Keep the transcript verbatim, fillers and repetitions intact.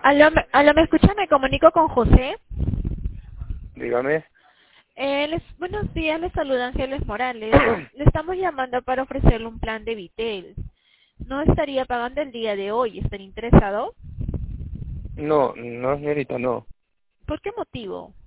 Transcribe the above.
Aló, me- aló, ¿me escucha? Me comunico con José. Dígame. Eh, les- buenos días, les saluda Ángeles Morales. Le estamos llamando para ofrecerle un plan de Vitel. No estaría pagando el día de hoy. ¿Estaría interesado? No, no, señorita, no. ¿Por qué motivo?